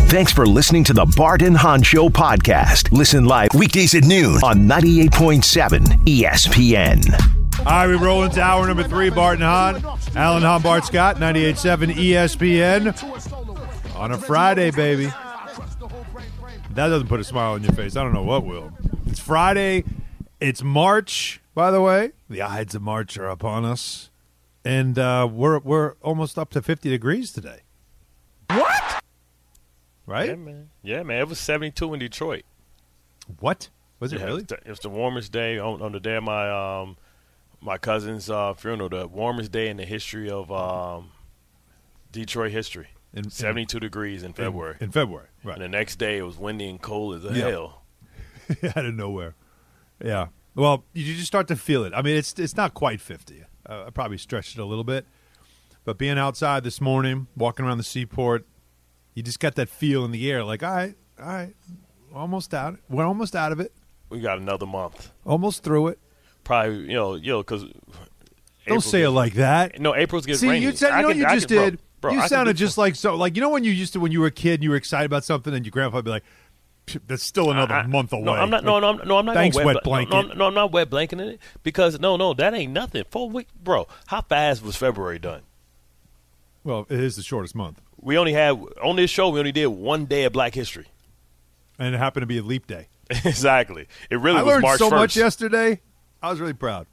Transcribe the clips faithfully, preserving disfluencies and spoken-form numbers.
Thanks for listening to the Bart and Hahn Show podcast. Listen live weekdays at noon on ninety-eight point seven E S P N. All right, we roll into hour number three, Bart and Hahn. Alan Hahn, Bart Scott, ninety-eight point seven E S P N. On a Friday, baby. That doesn't put a smile on your face. I don't know what will. It's Friday. It's March, by the way. The Ides of March are upon us. And uh, we're we're almost up to fifty degrees today. What? Right? Yeah, man. Yeah, man. It was seventy-two in Detroit. What? Was it yeah, really? It was, the, it was the warmest day on, on the day of my um my cousin's uh, funeral. The warmest day in the history of um, Detroit history. In, seventy-two in, degrees in February. In, in February, right. And the next day it was windy and cold as yeah. hell. Out of nowhere. Yeah. Well, you just start to feel it. I mean, it's it's not quite fifty. Uh, I probably stretched it a little bit. But being outside this morning, walking around the seaport, you just got that feel in the air like, all right, all right, almost out. We're almost out of it. We got another month. Almost through it. Probably, you know, you know, because don't say gets, it like that. No, April's getting See, rainy. you, said, you know what you just can, did? Bro, bro, you I sounded just like so, like you know when you used to when you were a kid and you were excited about something and your grandpa would be like, "That's still another I, month away." No, I'm not. No, no, I'm, no, I'm not. Thanks, wet, wet blanket. No, no, no, I'm not wet blanketing it because no, no, that ain't nothing. Four weeks, bro. How fast was February done? Well, it is the shortest month. We only had on this show. We only did one day of Black History, and it happened to be a leap day. Exactly. It really I was learned March so first. much yesterday. I was really proud.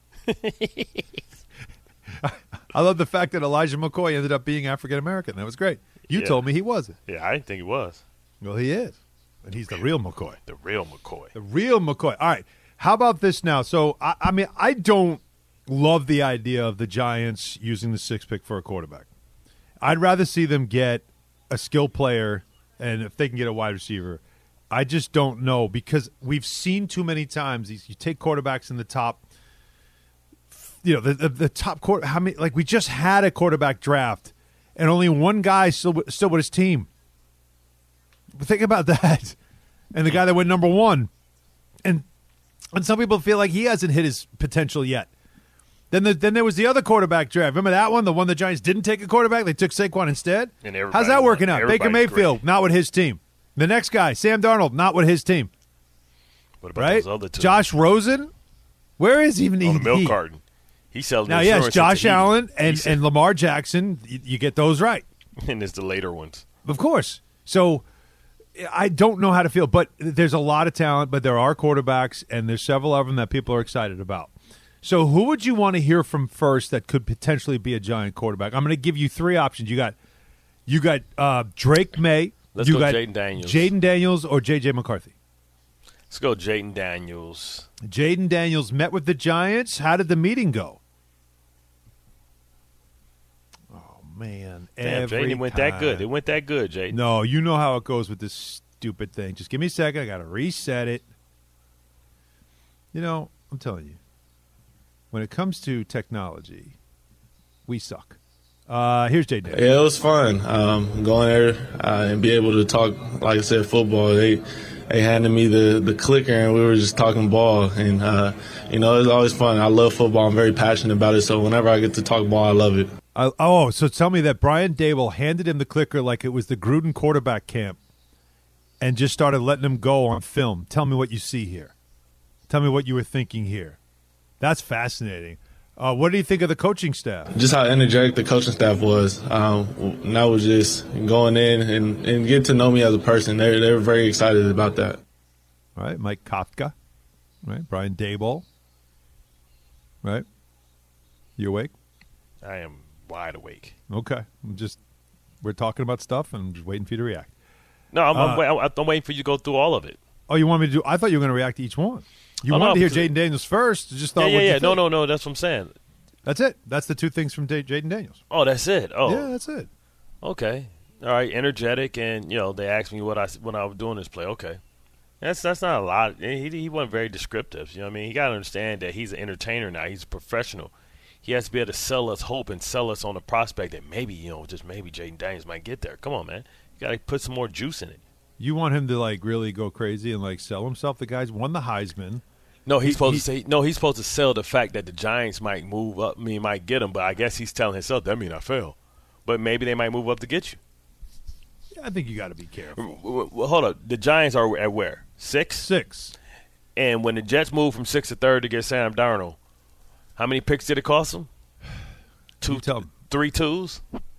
I love the fact that Elijah McCoy ended up being African American. That was great. You yeah. told me he wasn't. Yeah, I didn't think he was. Well, he is, and he's the real McCoy. The real McCoy. The real McCoy. All right. How about this now? So, I, I mean, I don't love the idea of the Giants using the sixth pick for a quarterback. I'd rather see them get a skill player, and if they can get a wide receiver. I just don't know because we've seen too many times these. You take quarterbacks in the top, you know, the the, the top quarter. How many? Like we just had a quarterback draft, and only one guy still still with his team. Think about that, and the guy that went number one, and and some people feel like he hasn't hit his potential yet. Then the, then there was the other quarterback draft. Remember that one? The one the Giants didn't take a quarterback. They took Saquon instead. And how's that working out? Baker Mayfield, great. not with his team. The next guy, Sam Darnold, not with his team. What about right? those other two? Josh Rosen, where is even on he? the milk he? carton? He's selling now. Yes, Josh Allen and, and Lamar Jackson. You, you get those right, and it's the later ones, of course. So I don't know how to feel, but there's a lot of talent. But there are quarterbacks, and there's several of them that people are excited about. So who would you want to hear from first that could potentially be a Giant quarterback? I'm going to give you three options. You got, you got uh, Drake May. Let's you go got Jaden Daniels. Jaden Daniels or J J McCarthy? Let's go Jaden Daniels. Jaden Daniels met with the Giants. How did the meeting go? Oh, man. Damn, Jaden, it went that good. It went that good, Jaden. No, you know how it goes with this stupid thing. Just give me a second. I got to reset it. You know, I'm telling you, when it comes to technology, we suck. Uh, here's Jay Daniels. Yeah, it was fun. Um, going there uh, and be able to talk, like I said, football. They they handed me the, the clicker and we were just talking ball. And, uh, you know, it's always fun. I love football. I'm very passionate about it. So whenever I get to talk ball, I love it. Uh, oh, so tell me that Brian Dable handed him the clicker like it was the Gruden quarterback camp and just started letting him go on film. Tell me what you see here. Tell me what you were thinking here. That's fascinating. Uh, what do you think of the coaching staff? Just how energetic the coaching staff was. Um, and that was just going in and, and get to know me as a person. They they were very excited about that. All right, Mike Kafka, right? Brian Daboll, right? You awake? I am wide awake. Okay, I'm just we're talking about stuff and I'm just waiting for you to react. No, I'm, uh, I'm, I'm waiting for you to go through all of it. Oh, you want me to do? I thought you were going to react to each one. You oh, wanted no, to hear Jaden Daniels first. Just thought, yeah, yeah, yeah. No, think? no, no. That's what I'm saying. That's it. That's the two things from D- Jaden Daniels. Oh, that's it. Oh, yeah, that's it. Okay, all right. Energetic, and you know they asked me what I when I was doing this play. Okay, that's that's not a lot. He he wasn't very descriptive. You know what I mean? He got to understand that he's an entertainer now. He's a professional. He has to be able to sell us hope and sell us on the prospect that maybe you know just maybe Jaden Daniels might get there. Come on, man. You got to put some more juice in it. You want him to like really go crazy and like sell himself? The guy's won the Heisman. No, he's he, supposed he, to say no. He's supposed to sell the fact that the Giants might move up. I mean, might get him, but I guess he's telling himself that mean I fail. But maybe they might move up to get you. I think you got to be careful. Well, well, hold up. The Giants are at where? Six? Six. And when the Jets moved from six to third to get Sam Darnold, how many picks did it cost them? Two, three twos?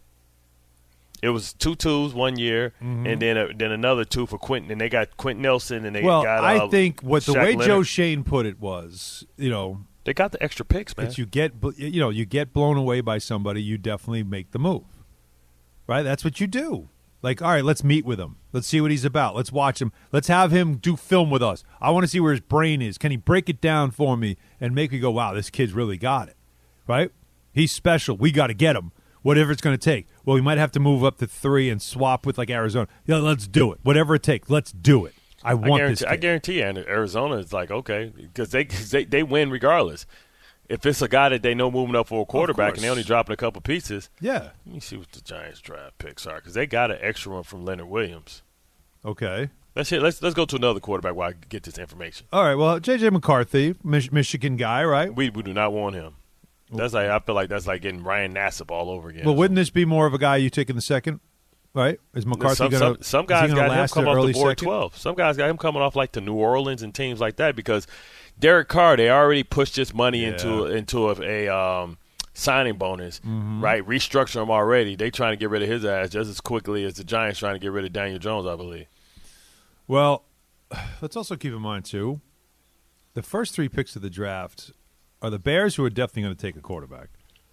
It was two twos one year, mm-hmm. and then uh, then another two for Quentin, and they got Quentin Nelson, and they well, got. Well, uh, I think what Shaq the way Leonard. Joe Shane put it was, you know, they got the extra picks, man. You get, you know, you get blown away by somebody, you definitely make the move, right? That's what you do. Like, all right, let's meet with him. Let's see what he's about. Let's watch him. Let's have him do film with us. I want to see where his brain is. Can he break it down for me and make me go, wow, this kid's really got it, right? He's special. We got to get him. Whatever it's going to take. Well, we might have to move up to three and swap with, like, Arizona. Yeah, let's do it. Whatever it takes, let's do it. I want I this kid. I guarantee you, Arizona is like, okay, because they, they, they win regardless. If it's a guy that they know moving up for a quarterback and they only dropping a couple pieces, yeah. Let me see what the Giants draft picks are because they got an extra one from Leonard Williams. Okay. Let's hit, let's let's go to another quarterback while I get this information. All right. Well, J J McCarthy, Mich- Michigan guy, right? We we do not want him. That's like I feel like that's like getting Ryan Nassib all over again. Well, wouldn't this be more of a guy you take in the second? Right? Is McCarthy some, going to? Some guys got him come off the board second? twelve. Some guys got him coming off like to New Orleans and teams like that because Derek Carr, they already pushed this money yeah. into into a, a um, signing bonus, mm-hmm. right? Restructure him already. They trying to get rid of his ass just as quickly as the Giants trying to get rid of Daniel Jones, I believe. Well, let's also keep in mind too, the first three picks of the draft are the Bears, who are definitely going to take a quarterback.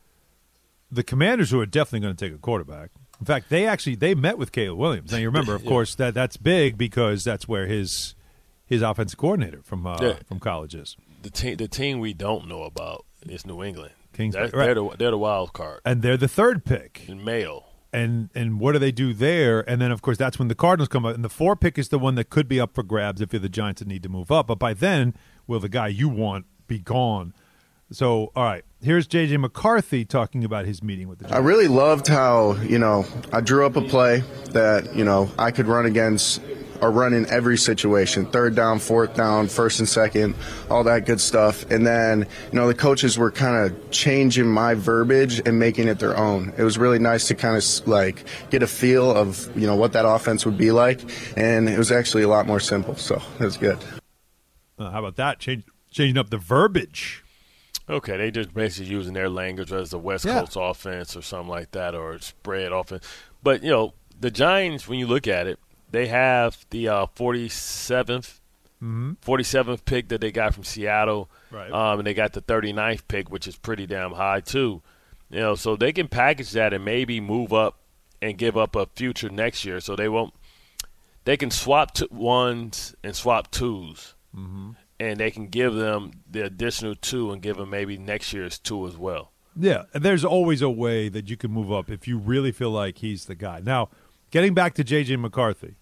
The Commanders, who are definitely going to take a quarterback. In fact, they actually they met with Caleb Williams. Now you remember, of yeah. course, that that's big because that's where his his offensive coordinator from uh, yeah. from college is. The team the team we don't know about is New England. Kingsbury, right. They're the they're the wild card, and they're the third pick in Mayo. And and what do they do there? And then of course that's when the Cardinals come up. And the four pick is the one that could be up for grabs if you're the Giants that need to move up. But by then, will the guy you want be gone? So, all right, here's J J McCarthy talking about his meeting with the Giants. I really loved how, you know, I drew up a play that, you know, I could run against or run in every situation, third down, fourth down, first and second, all that good stuff. And then, you know, the coaches were kind of changing my verbiage and making it their own. It was really nice to kind of, like, get a feel of, you know, what that offense would be like. And it was actually a lot more simple, so it was good. Uh, how about that? Change, changing up the verbiage. Okay, they just basically using their language as the West yeah. Coast offense or something like that, or spread offense. But, you know, the Giants, when you look at it, they have the uh, forty-seventh, mm-hmm. forty-seventh pick that they got from Seattle, right. um, and they got the thirty-ninth pick, which is pretty damn high too. You know, so they can package that and maybe move up and give up a future next year. So they won't. They can swap t- ones and swap twos. Mm-hmm. And they can give them the additional two and give them maybe next year's two as well. Yeah, and there's always a way that you can move up if you really feel like he's the guy. Now, getting back to J J McCarthy,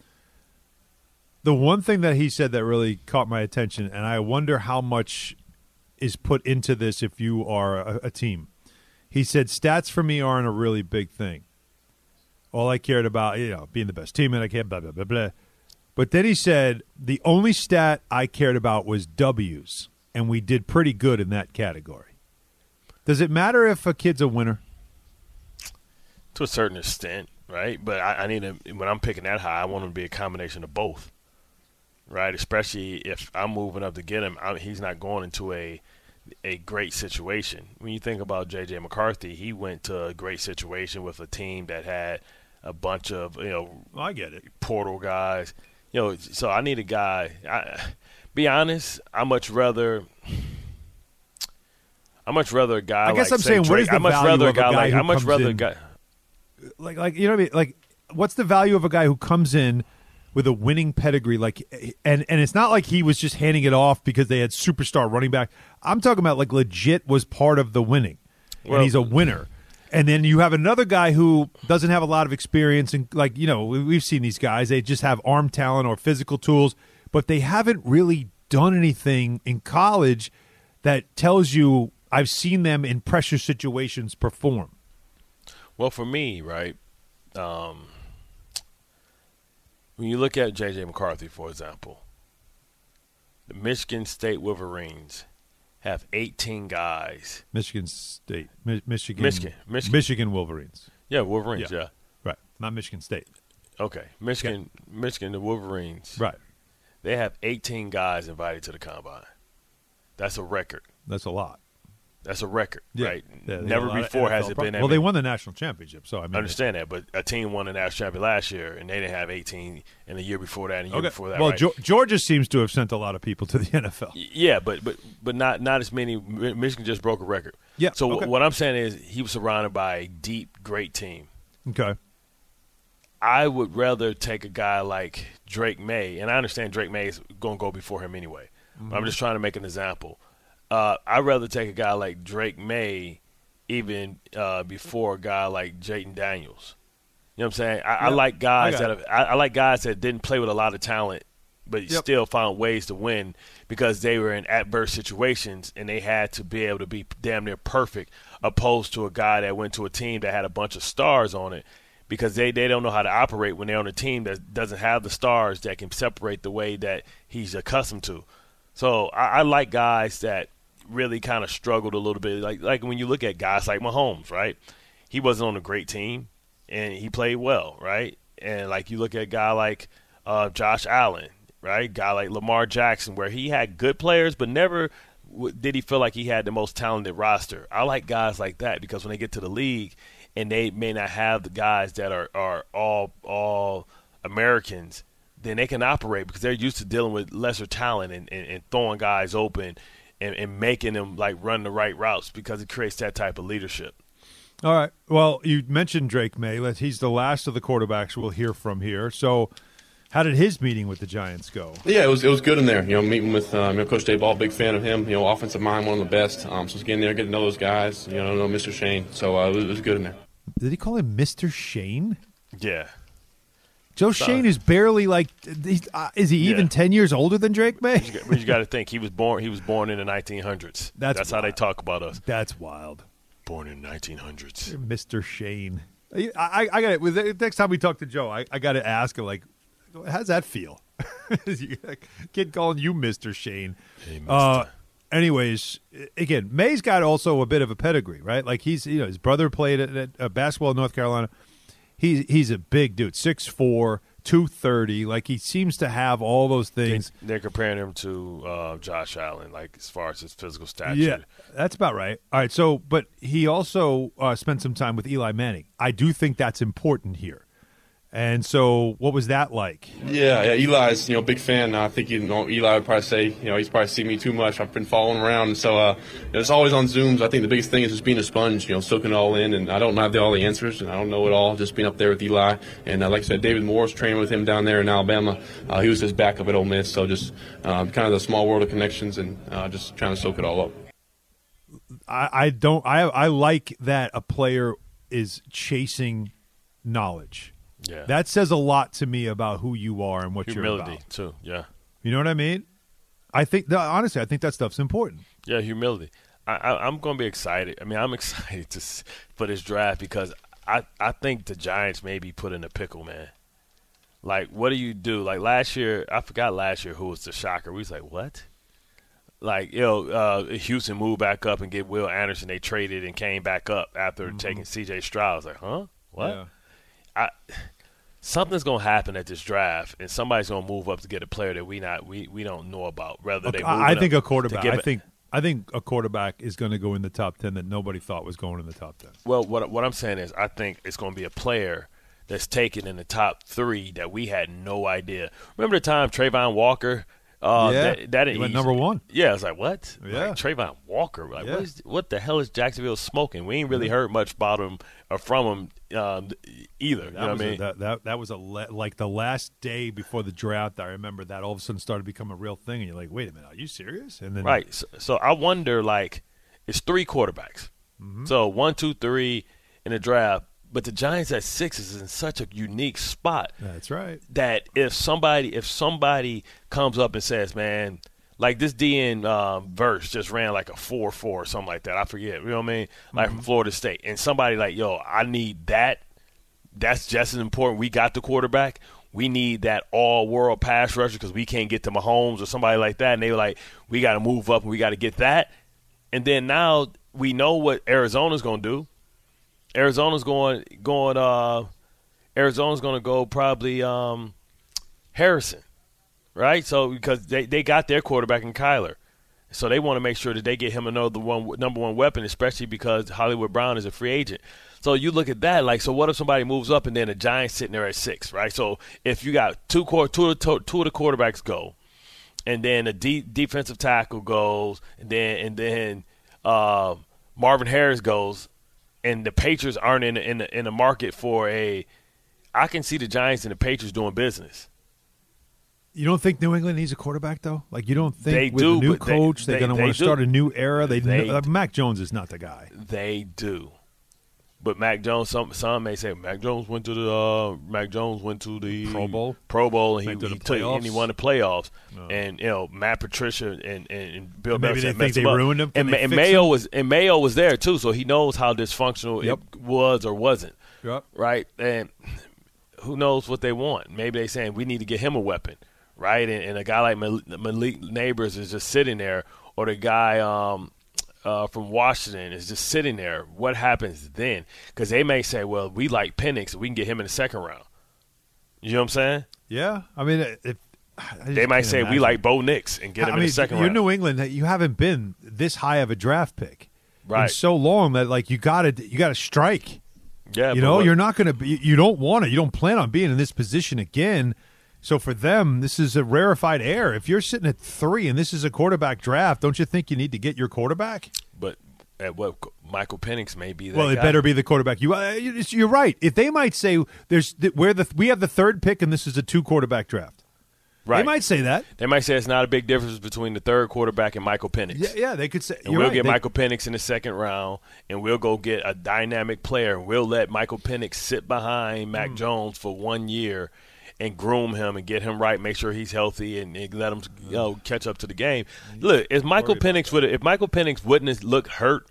the one thing that he said that really caught my attention, and I wonder how much is put into this if you are a, a team. He said, stats for me aren't a really big thing. All I cared about, you know, being the best team, and I can't blah, blah, blah, blah. But then he said, the only stat I cared about was W's, and we did pretty good in that category. Does it matter if a kid's a winner? To a certain extent, right? But I, I need to, when I'm picking that high, I want him to be a combination of both, right? Especially if I'm moving up to get him, I, he's not going into a a great situation. When you think about J J McCarthy, he went to a great situation with a team that had a bunch of, you know, well, I get it, portal guys. You know, so I need a guy. I, be honest, I much rather. I much rather a guy. I guess like, I'm saying, Drake. what is the I much value rather of a guy, a guy like, who I much comes rather in, a guy. Like, like you know what I mean? Like, what's the value of a guy who comes in with a winning pedigree? Like, and and it's not like he was just handing it off because they had superstar running back. I'm talking about like legit was part of the winning, well, and he's a winner. And then you have another guy who doesn't have a lot of experience, and like, you know, we've seen these guys. They just have arm talent or physical tools, but they haven't really done anything in college that tells you I've seen them in pressure situations perform. Well, for me, right, um, when you look at J J McCarthy, for example, the Michigan State Wolverines have eighteen guys. Michigan State. Mi- Michigan, Michigan. Michigan. Michigan Wolverines. Yeah, Wolverines, yeah. yeah. Right. Not Michigan State. Okay, Michigan, yeah. Michigan, the Wolverines. Right. They have eighteen guys invited to the combine. That's a record. That's a lot. That's a record, yeah. right? Yeah, Never before has it been that Well, many. they won the national championship, so I mean. I understand that, but a team won the national championship last year, and they didn't have eighteen in the year before that and the year okay. before that. Well, right? Ge- Georgia seems to have sent a lot of people to the N F L. Yeah, but but but not not as many. Michigan just broke a record. Yeah. So okay. what I'm saying is he was surrounded by a deep, great team. Okay. I would rather take a guy like Drake May, and I understand Drake May is going to go before him anyway. Mm-hmm. But I'm just trying to make an example. Uh, I'd rather take a guy like Drake May even uh, before a guy like Jayden Daniels. You know what I'm saying? I, yeah. I like guys I that have, I, I like guys that didn't play with a lot of talent, but yep. still found ways to win because they were in adverse situations and they had to be able to be damn near perfect, opposed to a guy that went to a team that had a bunch of stars on it. Because they, they don't know how to operate when they're on a team that doesn't have the stars that can separate the way that he's accustomed to. So I, I like guys that really kind of struggled a little bit. Like like when you look at guys like Mahomes, right? He wasn't on a great team, and he played well, right? And like you look at a guy like uh, Josh Allen, right? Guy like Lamar Jackson, where he had good players, but never w- did he feel like he had the most talented roster. I like guys like that because when they get to the league – and they may not have the guys that are, are all all Americans, then they can operate because they're used to dealing with lesser talent and, and, and throwing guys open and, and making them like run the right routes because it creates that type of leadership. All right. Well, you mentioned Drake May. He's the last of the quarterbacks we'll hear from here. So how did his meeting with the Giants go? Yeah, it was it was good in there. You know, meeting with um, you know, Coach Dayball, big fan of him. You know, offensive mind, one of the best. Um, so it's getting there, getting to know those guys. You know, know Mister Shane. So uh, it, was, it was good in there. Did he call him Mister Shane? Yeah. Joe so, Shane is barely like. Uh, is he even yeah. ten years older than Drake May? But you got to think he was born. He was born in the nineteen hundreds. That's, That's how they talk about us. That's wild. Born in the nineteen hundreds. Mister Shane. I, I, I got it. Next time we talk to Joe, I, I got to ask him like, how's that feel? Kid calling you Mister Shane. Hey, Mister Uh, Anyways, again, May's got also a bit of a pedigree, right? Like he's, you know, his brother played at, at uh, basketball in North Carolina. He's he's a big dude, six four, two thirty. Like he seems to have all those things. They, they're comparing him to uh, Josh Allen, like as far as his physical stature. Yeah, that's about right. All right, so but he also uh, spent some time with Eli Manning. I do think that's important here. And so, what was that like? Yeah, yeah, Eli's, you know, big fan. I think you know Eli would probably say, you know, he's probably seen me too much. I've been following around, and so uh, you know, it's always on Zooms. I think the biggest thing is just being a sponge, you know, soaking it all in. And I don't have the, all the answers, and I don't know it all. Just being up there with Eli, and uh, like I said, David Moore's training with him down there in Alabama. Uh, he was his backup at Ole Miss, so just uh, kind of the small world of connections, and uh, just trying to soak it all up. I, I don't. I I like that a player is chasing knowledge. Yeah, that says a lot to me about who you are and what humility, you're about. Humility too. Yeah, you know what I mean. I think no, honestly, I think that stuff's important. Yeah, humility. I, I, I'm going to be excited. I mean, I'm excited to for this draft because I I think the Giants may be put in a pickle, man. Like, what do you do? Like last year, I forgot last year who was the shocker. We was like, what? Like, you know, uh, Houston moved back up and get Will Anderson. They traded and came back up after mm-hmm. taking C J Stroud. I was like, huh? What? Yeah. I, something's gonna happen at this draft, and somebody's gonna move up to get a player that we not we, we don't know about. Rather, they. I think a quarterback. I it, think I think a quarterback is going to go in the top ten that nobody thought was going in the top ten. Well, what what I'm saying is, I think it's going to be a player that's taken in the top three that we had no idea. Remember the time Trayvon Walker? Uh, yeah, that, that he went number one. Yeah, I was like, what? Yeah, like, Trayvon Walker. Like, yeah. what, is, what the hell is Jacksonville smoking? We ain't really heard much about him or from him um, either. That you know was what I mean? A, that, that that was a le- like the last day before the draft. I remember that all of a sudden started to become a real thing, and you're like, wait a minute, are you serious? And then right. So, so I wonder, like, it's three quarterbacks. Mm-hmm. So one, two, three in the draft. But the Giants at six is in such a unique spot. That's right. That if somebody if somebody comes up and says, man, like this D N um, Verse just ran like a four four or something like that. I forget. You know what I mean? Like mm-hmm. from Florida State. And somebody like, yo, I need that. That's just as important. We got the quarterback. We need that all-world pass rusher because we can't get to Mahomes or somebody like that. And they were like, we got to move up and we got to get that. And then now we know what Arizona's going to do. Arizona's going going uh, Arizona's going to go probably um, Harrison, right? So because they, they got their quarterback in Kyler. So they want to make sure that they get him another one number one weapon, especially because Hollywood Brown is a free agent. So you look at that, like, so what if somebody moves up and then the Giants sitting there at six, right? So if you got two two of the, two of the quarterbacks go, and then a de- defensive tackle goes, and then and then uh, Marvin Harris goes, and the Patriots aren't in the, in the in the market for a, I can see the Giants and the Patriots doing business. You don't think New England needs a quarterback, though? Like, you don't think they with do, a new but coach they, they're they, going to they want to do. start a new era? They, They know, like, Mac Jones is not the guy. They do. But Mac Jones, some some may say Mac Jones went to the uh, Mac Jones went to the Pro Bowl, Pro Bowl, and Went he, to he the took playoffs. and he won the playoffs. No. And you know Matt Patricia and, and, and Bill And maybe Belichick they think messed they him up. ruined him. Can And, they and fix Mayo him? was and Mayo was there too, so he knows how dysfunctional Yep. it was or wasn't. Yep. Right, and who knows what they want? Maybe they saying we need to get him a weapon, right? And, and a guy like Mal- Malik Neighbors is just sitting there, or the guy. Um, Uh, from Washington is just sitting there. What happens then? Because they may say, well, we like Penix, we can get him in the second round. You know what I'm saying? Yeah. I mean, if, I just They might can't say, we imagine. like Bo Nix and get him I in mean, the second you're round. New England. You haven't been this high of a draft pick in Right. so long that, like, you got to you got to strike. Yeah, You but know, what- you're not going to be, you don't want to, you don't plan on being in this position again. So for them, this is a rarefied air. If you're sitting at three and this is a quarterback draft, don't you think you need to get your quarterback? But at what Michael Penix may be that Well, it guy. better be the quarterback. You, uh, you're right. If they might say there's where the we have the third pick and this is a two quarterback draft, Right. they might say that. They might say it's not a big difference between the third quarterback and Michael Penix. Yeah, yeah, they could say. And you're we'll right. get They- Michael Penix in the second round, and we'll go get a dynamic player. We'll let Michael Penix sit behind Mac Hmm. Jones for one year and groom him and get him right, make sure he's healthy, and, and let him you know, catch up to the game. Look, if Michael Penix would if Michael Penix wouldn't have looked hurt,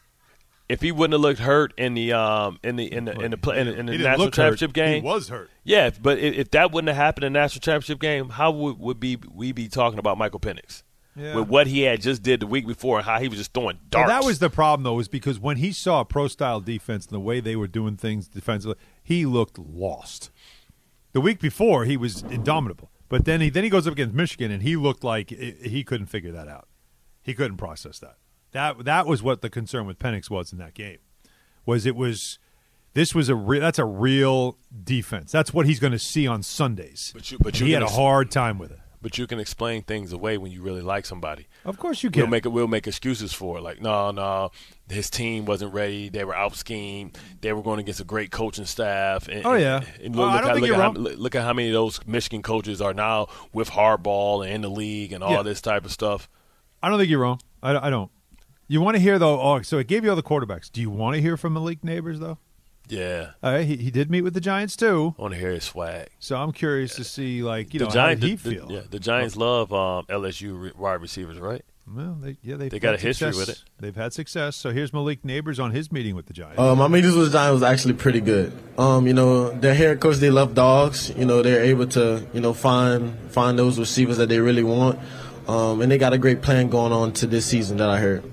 if he wouldn't have looked hurt in the um in the in the in the, play, in the, in the He didn't national look hurt. championship game, He was hurt. yeah. But if, if that wouldn't have happened in the national championship game, how would, would be we be talking about Michael Penix? Yeah. With what he had just did the week before and how he was just throwing Well, darts. that was the problem, though, is because when he saw a pro-style defense and the way they were doing things defensively, he looked lost. The week before, he was indomitable. But then he then he goes up against Michigan, and he looked like he couldn't figure that out. He couldn't process that. That that was what the concern with Penix was in that game. Was it was this was a re- that's a real defense. That's what he's going to see on Sundays. But you- but And you he can had a ex- hard time with it. But you can explain things away when you really like somebody. Of course you can. We'll make it. We'll make excuses for it. Like, no, no, his team wasn't ready. They were out schemed. They were going against a great coaching staff. And, Oh, yeah. And Oh, look, I don't how, think look, you're at how, wrong. look at how many of those Michigan coaches are now with Harbaugh and in the league and all Yeah. this type of stuff. I don't think you're wrong. I, I don't. You want to hear, though, oh, so it gave you all the quarterbacks. Do you want to hear from Malik Neighbors, though? Yeah, All right, he, he did meet with the Giants, too. I want to hear his swag. So I'm curious to see, like, you the know, Giants, how did he the, the- feel? yeah, the Giants love um, L S U re- wide receivers, right? Well, they, yeah, they've They got had a history success. with it. They've had success. So here's Malik Neighbors on his meeting with the Giants. Uh, my meetings with the Giants was actually pretty good. Um, you know, their head coach, they love dogs. You know, they're able to, you know, find find those receivers that they really want. Um, and they got a great plan going on to this season that I heard.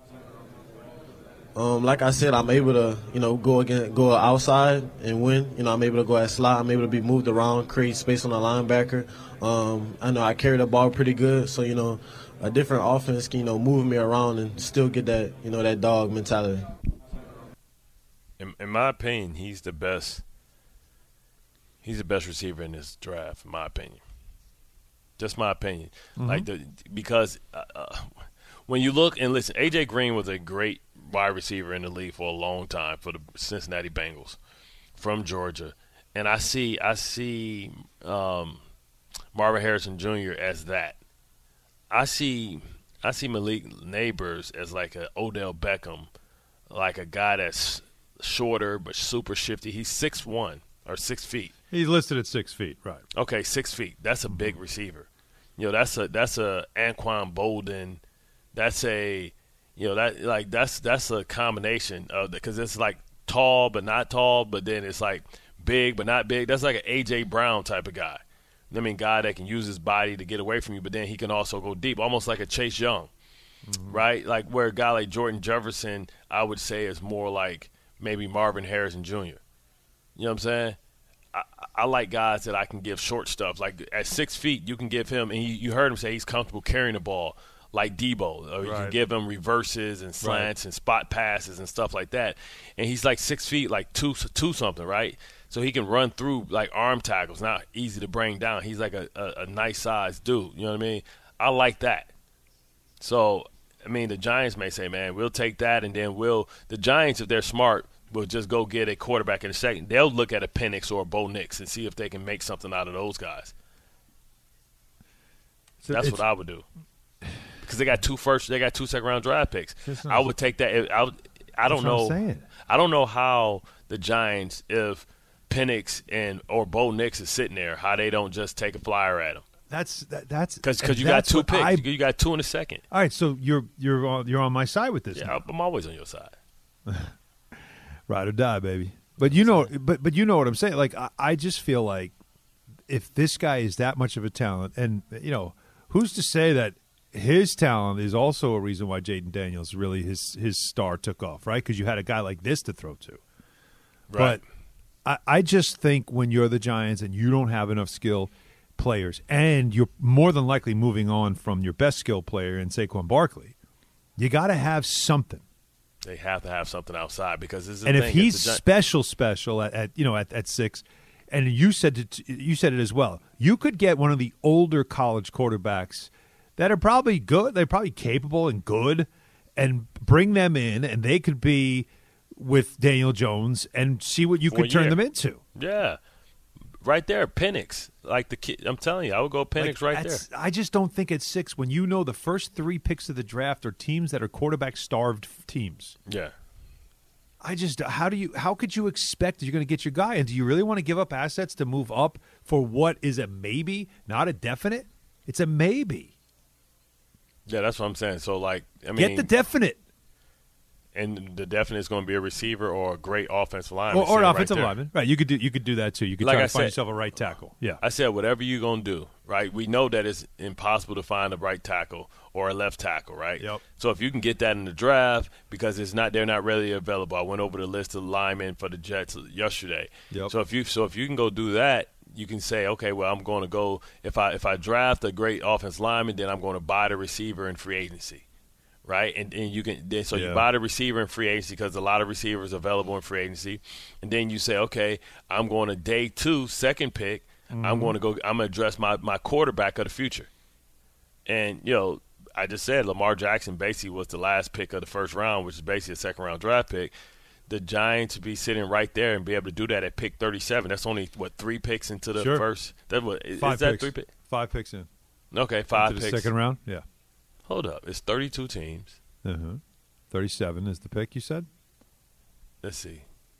Um, like I said, I'm able to, you know, go again, go outside and win. You know, I'm able to go at slot. I'm able to be moved around, create space on the linebacker. Um, I know I carry the ball pretty good, so you know, a different offense can, you know, move me around and still get that, you know, that dog mentality. In, in my opinion, he's the best. He's the best receiver in this draft, in my opinion. Just my opinion. Mm-hmm. Like the because uh, uh, when you look and listen, A J Green was a great wide receiver in the league for a long time for the Cincinnati Bengals from Georgia, and I see I see um, Marvin Harrison Junior as that. I see I see Malik Neighbors as like a Odell Beckham, like a guy that's shorter but super shifty. He's six one or six feet. He's listed at six feet, right? Okay, six feet. That's a big receiver. You know, that's a that's a Anquan Bolden. That's a you know that like that's that's a combination of because it's like tall but not tall, but then it's like big but not big. That's like an A J Brown type of guy. I mean, guy that can use his body to get away from you, but then he can also go deep, almost like a Chase Young, mm-hmm. right? Like where a guy like Jordan Jefferson, I would say, is more like maybe Marvin Harrison Junior You know what I'm saying? I, I like guys that I can give short stuff. Like at six feet, you can give him, and you, you heard him say he's comfortable carrying the ball like Debo. Or you Right. can give him reverses and slants Right. and spot passes and stuff like that. And he's like six feet, like two, two something, right? So he can run through like arm tackles, not easy to bring down. He's like a, a, a nice sized dude. You know what I mean? I like that. So, I mean, the Giants may say, man, we'll take that, and then we'll – the Giants, if they're smart, will just go get a quarterback in a second. They'll look at a Penix or a Bo Nix and see if they can make something out of those guys. So That's it's- what I would do. Because they got two first – they got two second-round draft picks. That's not- I would take that – I would, I don't That's what I'm know saying. I don't know how the Giants, if Penix and or Bo Nix is sitting there, how they don't just take a flyer at them. That's that, that's Because and you got that's two what picks. I- you got two in a second. all right, so you're you're on, you're on my side with this. Yeah, now. I'm always on your side. Ride or die, baby. But you know, but but you know what I'm saying. Like I, I just feel like if this guy is that much of a talent, and you know, who's to say that his talent is also a reason why Jaden Daniels really his his star took off, right? Because you had a guy like this to throw to. Right. But I, I just think when you're the Giants and you don't have enough skill players, and you're more than likely moving on from your best skill player in Saquon Barkley, you got to have something. They have to have something outside because this is the And if thing, he's it's the Gi- special, special at, at you know at, at six, and you said it, you said it as well. You could get one of the older college quarterbacks that are probably good. They're probably capable and good, and bring them in, and they could be with Daniel Jones and see what you For could a turn year. them into. yeah, right there, Penix. Like the kid, I'm telling you, I would go Penix Like, right there. that's- I just don't think at six, when you know the first three picks of the draft are teams that are quarterback starved teams. Yeah, I just how do you how could you expect that you're going to get your guy? And do you really want to give up assets to move up for what is a maybe, not a definite? It's a maybe. yeah, that's what I'm saying. So like, I mean, Get the definite and the definite is going to be a receiver or a great offensive or, lineman, or an sitting right offensive there. lineman, right? You could do you could do that too. You could Like try I to find said- yourself a right tackle. Yeah, I said, whatever you're going to do, right? We know that it's impossible to find a right tackle or a left tackle, right? Yep. So if you can get that in the draft, because it's not, they're not readily available. I went over the list of linemen for the Jets yesterday. Yep. So if you, so if you can go do that, you can say, okay, well, I'm going to go if I if I draft a great offense lineman, then I'm going to buy the receiver in free agency. Right, and, and you can then so Yeah. you buy the receiver in free agency because a lot of receivers are available in free agency, and then you say, okay, I'm going to day two, second pick. Mm-hmm. I'm going to go. I'm going to address my my quarterback of the future, and you know, I just said Lamar Jackson basically was the last pick of the first round, which is basically a second round draft pick. The Giants would be sitting right there and be able to do that at pick thirty-seven. That's only what three picks into the Sure. first. That what is, five is that picks. three picks? Five picks in Okay, five into the picks. second round. Yeah, Hold up, it's thirty-two teams. uh-huh. thirty-seven is the pick. You said. Let's see.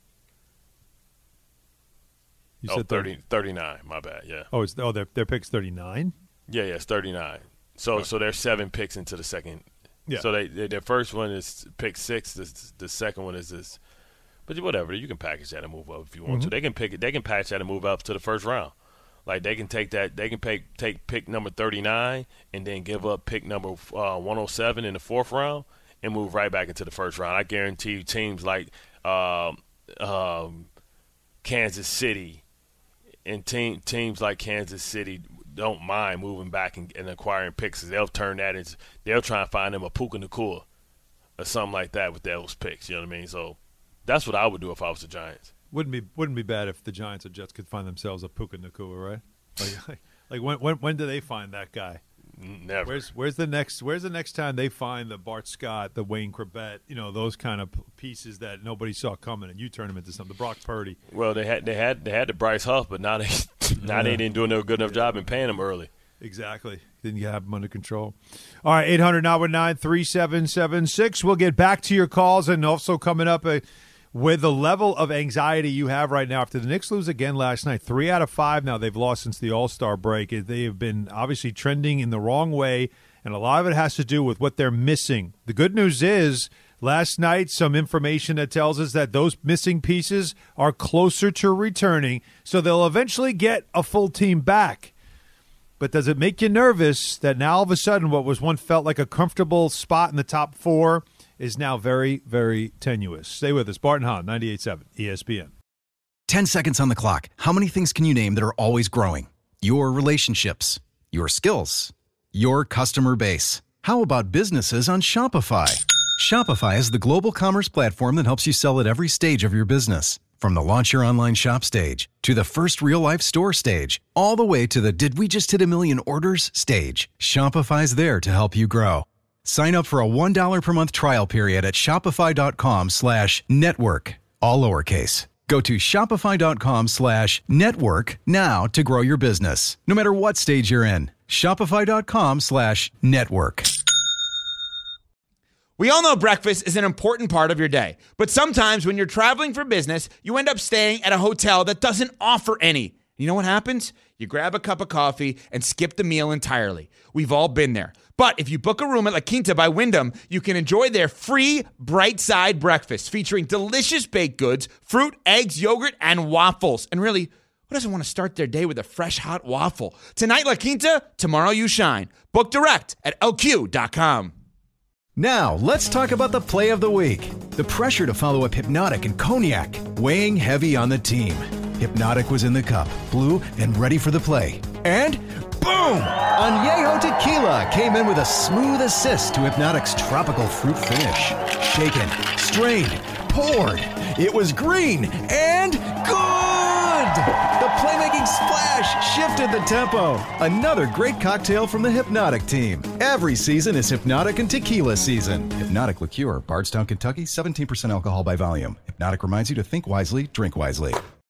You oh, said thirty, thirty-nine, my bad, yeah. Oh, it's oh their their pick's thirty-nine. Yeah, yeah, it's thirty-nine. So so there's seven picks into the second. Yeah. So they, they their first one is pick six. The, the second one is this. But whatever, you can package that and move up if you want to. They can pick it. They can patch that and move up to the first round. Like they can take that. They can pay, take pick number thirty-nine and then give up pick number uh, one oh seven in the fourth round and move right back into the first round. I guarantee you, teams like um, um, Kansas City and team teams like Kansas City don't mind moving back and, and acquiring picks. They'll turn that into they'll try and find them a Puka Nacua or something like that with those picks. You know what I mean? So that's what I would do if I was the Giants. Wouldn't be wouldn't be bad if the Giants or Jets could find themselves a Puka Nacua, right? Like, like, like when when when do they find that guy? Never. Where's where's the next where's the next time they find the Bart Scott, the Wayne Corbett, you know, those kind of p- pieces that nobody saw coming, and you turn them into something. The Brock Purdy. Well, they had they had they had the Bryce Huff, but now they now they didn't do a good enough job in paying him early. Exactly. Didn't you have them under control? All right, eight hundred nine one nine three seven seven six. We'll get back to your calls, and also coming up uh, with the level of anxiety you have right now after the Knicks lose again last night. Three out of five now they've lost since the All-Star break. They have been obviously trending in the wrong way, and a lot of it has to do with what they're missing. The good news is last night some information that tells us that those missing pieces are closer to returning, so they'll eventually get a full team back. But does it make you nervous that now all of a sudden what was one felt like a comfortable spot in the top four is now very, very tenuous? Stay with us. Bart and Hahn, ninety-eight point seven E S P N. ten seconds on the clock. How many things can you name that are always growing? Your relationships, your skills, your customer base. How about businesses on Shopify? Shopify is the global commerce platform that helps you sell at every stage of your business. From the launch your online shop stage, to the first real-life store stage, all the way to the did we just hit a million orders stage. Shopify's there to help you grow. Sign up for a one dollar per month trial period at shopify.com slash network, all lowercase. Go to shopify.com slash network now to grow your business, no matter what stage you're in. Shopify.com slash network. We all know breakfast is an important part of your day, but sometimes when you're traveling for business, you end up staying at a hotel that doesn't offer any. You know what happens? You grab a cup of coffee and skip the meal entirely. We've all been there. But if you book a room at La Quinta by Wyndham, you can enjoy their free Bright Side breakfast featuring delicious baked goods, fruit, eggs, yogurt, and waffles. And really, who doesn't want to start their day with a fresh, hot waffle? Tonight, La Quinta, tomorrow you shine. Book direct at L Q dot com. Now, let's talk about the play of the week. The pressure to follow up Hypnotic and Cognac, weighing heavy on the team. Hypnotic was in the cup, blue, and ready for the play. And boom! Añejo Tequila came in with a smooth assist to Hypnotic's tropical fruit finish. Shaken, strained, poured. It was green and good! The playmaking splash shifted the tempo. Another great cocktail from the Hypnotic team. Every season is Hypnotic and Tequila season. Hypnotic Liqueur, Bardstown, Kentucky, seventeen percent alcohol by volume. Hypnotic reminds you to think wisely, drink wisely.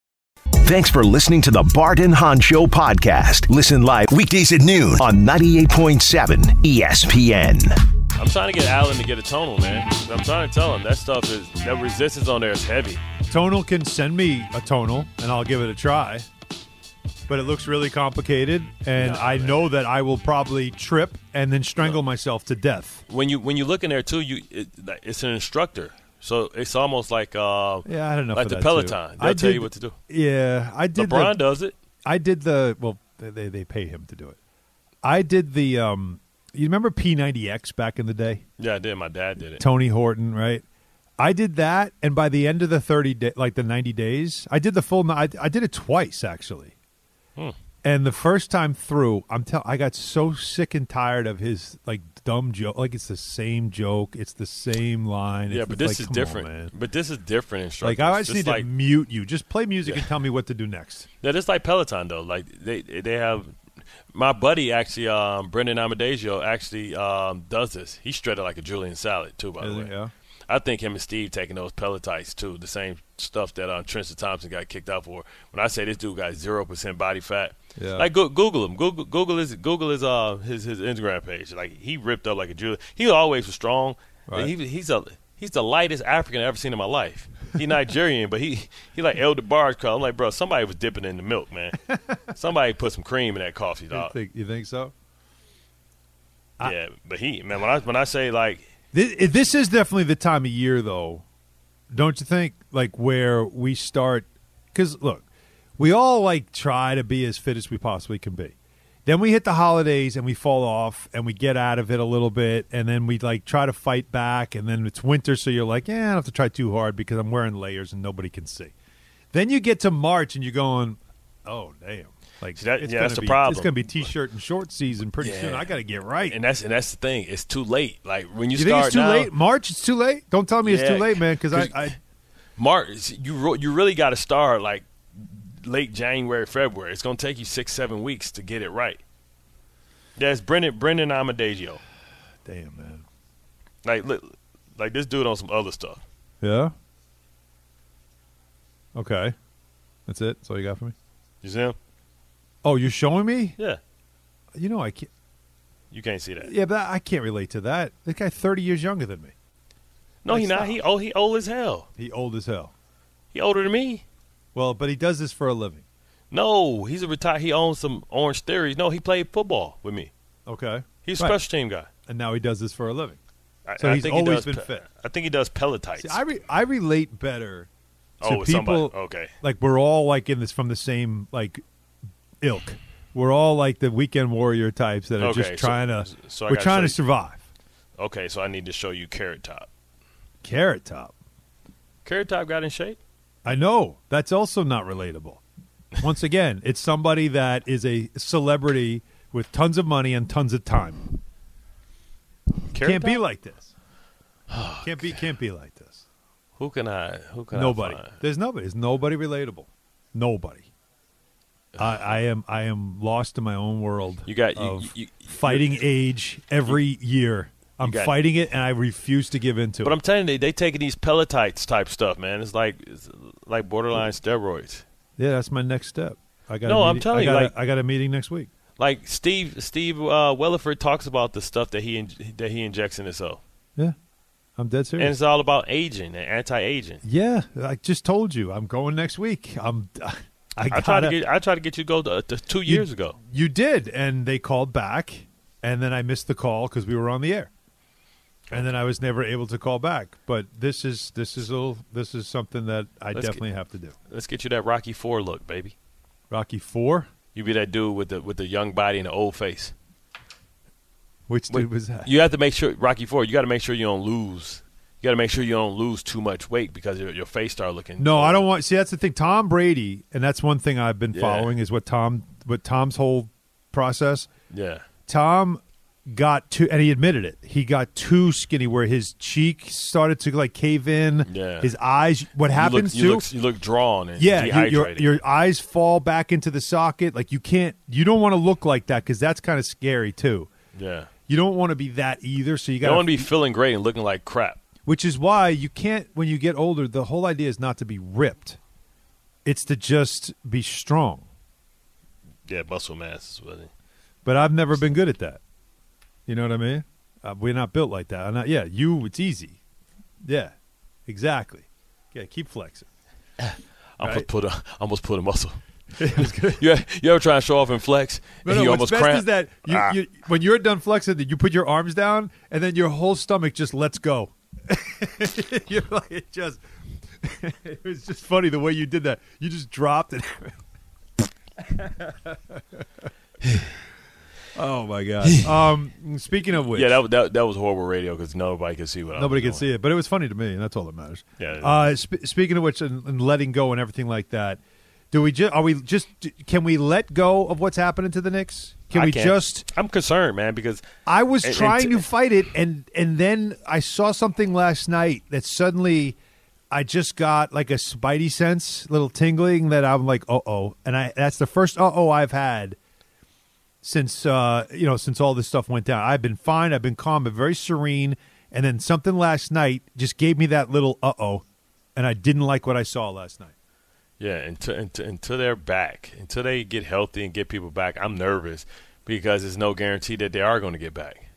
Thanks for listening to the Bart and Hahn Show podcast. Listen live weekdays at noon on ninety-eight point seven E S P N. I'm trying to get Allen to get a tonal, man. I'm trying to tell him that stuff is, that resistance on there is heavy. Tonal can send me a tonal, and I'll give it a try. But it looks really complicated, and no, I man. know that I will probably trip and then strangle no. myself to death. When you when you look in there too, you it, it's an instructor, so it's almost like uh, yeah, I don't know like the that Peloton. Too. They'll I tell did, you what to do. Yeah, I did. LeBron the, does it. I did the well. They they pay him to do it. I did the. Um, you remember P ninety X back in the day? Yeah, I did. My dad did it. Tony Horton, right? I did that, and by the end of the thirty day, like the ninety days, I did the full. I, I did it twice actually. Hmm. And the first time through, I'm tell I got so sick and tired of his like dumb joke. Like it's the same joke, it's the same line. Yeah, it's but this like, is come different. on, man. But this is different instructions. Like I just just need like, to mute you. Just play music yeah. and tell me what to do next. Yeah, it's like Peloton though. Like they they have. My buddy actually, um, Brendan Amadagio, actually um, does this. He shredded like a Julian salad too. By the way, yeah. I think him and Steve taking those Pelotites too, the same stuff that uh, Tristan Thompson got kicked out for. When I say this dude got zero percent body fat, yeah. like go, Google him. Google Google is Google is uh his his Instagram page. Like he ripped up like a Julian. He always was strong. Right. He, he's a he's the lightest African I've ever seen in my life. He Nigerian, but he he like El DeBarge. I'm like, bro, somebody was dipping in the milk, man. Somebody put some cream in that coffee, dog. You think, you think so? Yeah, I, but he man, when I when I say like. This, this is definitely the time of year, though, don't you think? Like where we start, because look, we all like try to be as fit as we possibly can be. Then we hit the holidays and we fall off and we get out of it a little bit, and then we like try to fight back, and then it's winter, so you're like, yeah, I don't have to try too hard because I'm wearing layers and nobody can see. Then you get to March and you're going, oh damn. Like See, that, it's yeah, gonna that's be, the problem. It's going to be T-shirt and short season pretty yeah. soon. I got to get right. And that's and that's the thing. It's too late. Like when you, you start think it's too now, late? March, it's too late. Don't tell me yeah, it's too late, man. Because I, I, March, you you really got to start like late January, February. It's going to take you six, seven weeks to get it right. Yeah, it's Brendan Brendan Amadagio. Damn, man. Like look, like this dude on some other stuff. Yeah. Okay, that's it. That's all you got for me. You see him? Oh, you're showing me? Yeah. You know I can't. You can't see that. Yeah, but I can't relate to that. That guy's thirty years younger than me. No, like, he not. stop. He oh he old as hell. He old as hell. He older than me. Well, but he does this for a living. No, he's a retired. He owns some Orange Theories. No, he played football with me. Okay. He's a right. special team guy. And now he does this for a living. I, so I he's think always he does, been fit. I think he does Pelotites. See, I re- I relate better to oh, with people. somebody. Okay. Like we're all like in this from the same like ilk. We're all like the weekend warrior types that are okay, just trying so, to. So we're trying to survive. Okay, so I need to show you Carrot Top. Carrot Top. Carrot Top got in shape. I know. That's also not relatable. Once again, it's somebody that is a celebrity with tons of money and tons of time. Carrot Can't Top? be like this. Oh, can't be. Can't be like this. Who can I? Who can Nobody. I find? There's nobody. There's nobody relatable. Nobody. I, I am. I am lost in my own world. You got you, of you, you, fighting age every year. I'm got- fighting it, and I refuse to give into But it. I'm telling you, they they taking these Pelotites type stuff, man. It's like it's like borderline steroids. Yeah, that's my next step. I got. No, a I'm meeting- telling I you, got like- a, I got a meeting next week. Like Steve Steve uh, Williford talks about the stuff that he in, that he injects in himself, Yeah, I'm dead and serious. it's all about aging and anti-aging. Yeah, I just told you I'm going next week. I'm. I, I gotta, tried to get I tried to get you to go to, to two You- years ago. You did, and they called back, and then I missed the call because we were on the air, and then I was never able to call back. But this is this is a this is something that I Let's definitely get- have to do. Let's get you that Rocky Four look, baby. Rocky Four. You be that dude with the with the young body and the old face. Which Wait, dude was that? You have to make sure Rocky Four. You got to make sure you don't lose. You got to make sure you don't lose too much weight because your, your face start looking. No, I don't want. See, that's the thing. Tom Brady, and that's one thing I've been Yeah. following is what Tom, what Tom's whole process. Yeah. Tom got too, and he admitted it. He got too skinny, where his cheek started to like cave in. Yeah. His eyes. What happens you look, too? you look, you look drawn and Yeah, you, your dehydrated. your eyes fall back into the socket. Like you can't. You don't want to look like that because that's kind of scary too. yeah. You don't want to be that either. So you You got don't want to be feeling great and looking like crap. Which is why you can't, when you get older, the whole idea is not to be ripped. It's to just be strong. Yeah, muscle mass is what it. But I've never been good at that. You know what I mean? Uh, we're not built like that. I'm not, yeah, you, it's easy. Yeah, exactly. Yeah, keep flexing. I Right. almost put a, I almost put a muscle. you, you ever try to show off and flex? No, and no, you what's almost best cramp? is that you, Ah. you, when you're done flexing, you put your arms down, and then your whole stomach just lets go. You're like, it just, it was just funny the way you did that. You just dropped it. Oh my god! Um, speaking of which, Yeah, that, that that was horrible radio because nobody could see what I nobody was could see it, but it was funny to me, and that's all that matters. Yeah. Uh, sp- speaking of which, and, and letting go and everything like that, do we just are we just can we let go of what's happening to the Knicks? Can I we can't. just? I'm concerned, man, because I was and- and trying t- to fight it, and and then I saw something last night that suddenly I just got like a spidey sense, little tingling that I'm like, uh oh, and I that's the first uh oh I've had since uh you know since all this stuff went down. I've been fine, I've been calm, but very serene, and then something last night just gave me that little uh oh, and I didn't like what I saw last night. yeah, until, until until they're back, until they get healthy and get people back, I'm nervous because there's no guarantee that they are going to get back.